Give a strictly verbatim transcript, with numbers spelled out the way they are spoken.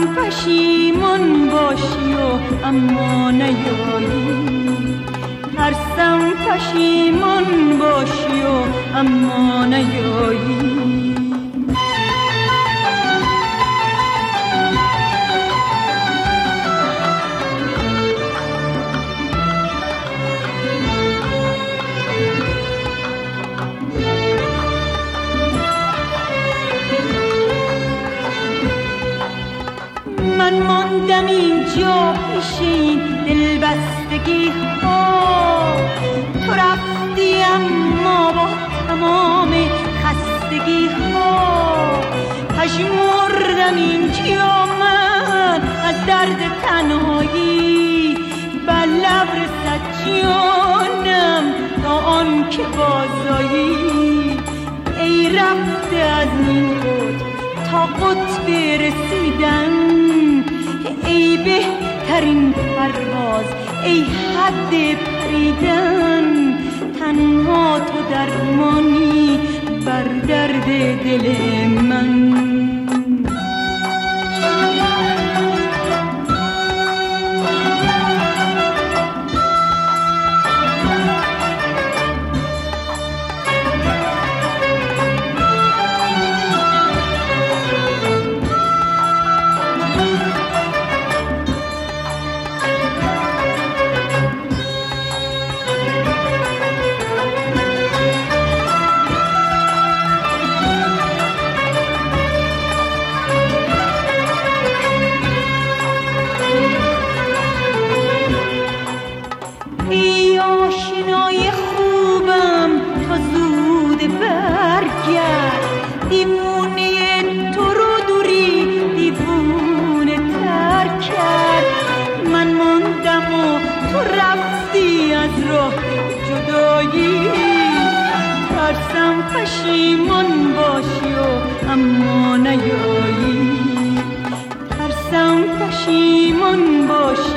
پشیمان باشی و اما نیایی، ترسم پشیمان باشی و اما نیایی. من ماندم اینجا پیش این دلبستگی ها، تو رفتی اما با تمام خستگی ها. پژمردم اینجا من از درد تنهایی، بر لب رسد جانم تا آن که بازایی. ای رفته از این بود تا قطب رسیدن، ای بهترین پرواز، ای حد پریدن. تنها تو درمانی بر درد دل من. پشیمان باشی و اما نیایی، ترسم پشیمان باشی